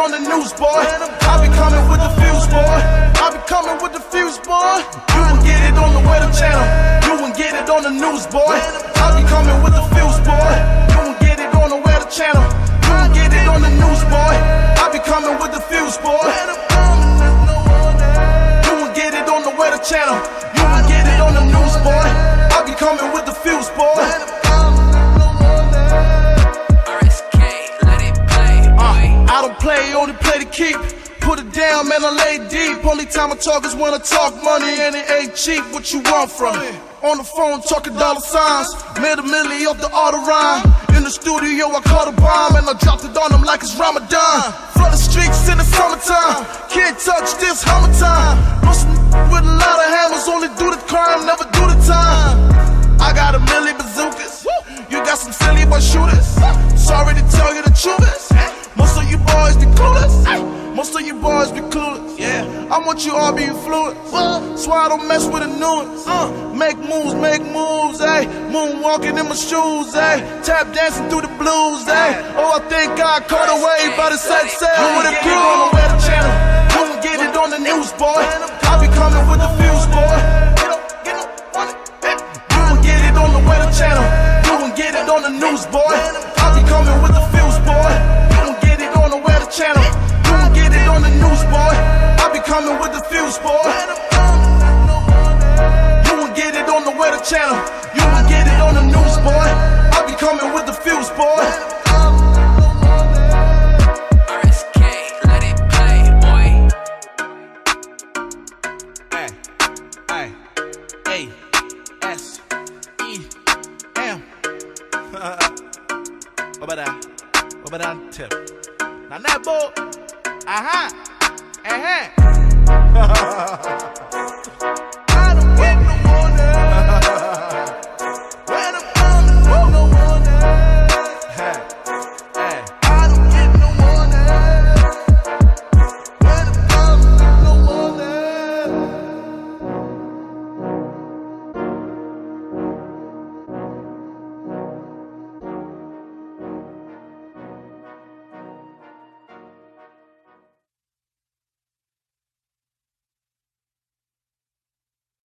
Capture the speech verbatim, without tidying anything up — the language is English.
on the news, boy. I be coming with the fuse, boy. I be coming with the fuse, boy. You won't get it on the weather channel. You won't get it on the news, boy. I be coming with the fuse, boy. You won't get it on the weather channel. You won't get it on the news, boy. I be coming with the fuse, boy. You won't get it on the weather channel. You won't get it on the news, boy. I be coming with the fuse, boy. I don't play, only play to keep. Put it down, man, I lay deep. Only time I talk is when I talk money, and it ain't cheap. What you want from me? On the phone talking dollar signs. Made a milli off the auto rhyme. In the studio I caught a bomb, and I dropped it on them like it's Ramadan. Flood the streets in the summertime. Can't touch this hammer time. Know some with a lot of hammers, only do the crime, never do the time. I got a milli bazookas. You got some silly boy shooters. Sorry to tell you the truth is, most of you boys be clueless. Most of you boys be clueless. Yeah, I want you all be influenced. That's why I don't mess with the nuance. Uh, make moves, make moves, ayy. Moonwalking in my shoes, ayy. Tap dancing through the blues, ayy. Oh, I think I caught away by the sex sale. You with a crew on the weather channel. You won't get it on the news, boy. I be coming with the fuse, boy. You won't get it on the weather channel. You won't get it on the news, boy. I be coming with the fuse, boy. You won't get it on the weather channel. You won't get it on the news, boy. I be coming with the fuse, boy. You won't get it on the weather channel. You won't get it on the news, boy. I be coming with the fuse, boy. R S K, let it play, boy. Hey, hey, A, S, E, M. What about that? What about that tip? Now that boy. Uh-huh. Uh-huh.